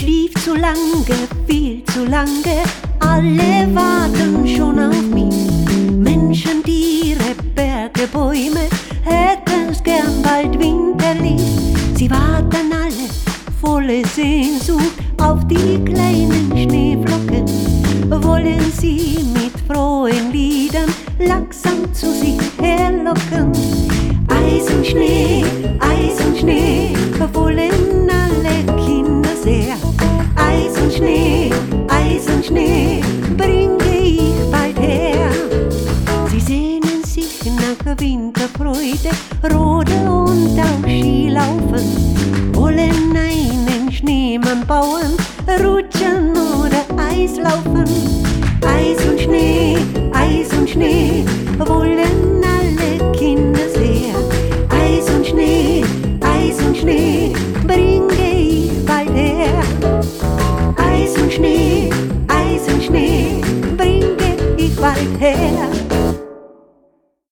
schlief zu lange, viel zu lange, alle warten schon auf mich. Menschen, Tiere, Berge, Bäume, hätten's gern bald Winterlicht. Sie warten alle, volle Sehnsucht, auf die kleinen Schneeflocken. Wollen sie mit frohen Liedern langsam zu sich herlocken. Eis und Schnee, wollen alle Kinder sehr. Eis und Schnee, bringe ich bald her. Sie sehnen sich nach Winterfreude, Rodel und auch Skilaufen. Wollen einen Schneemann bauen, rutschen oder Eislaufen. Eis und Schnee, wollen alle Kinder sehr. Eis und Schnee, bringe ich bald her. Eis und Schnee, bringe ich bald her.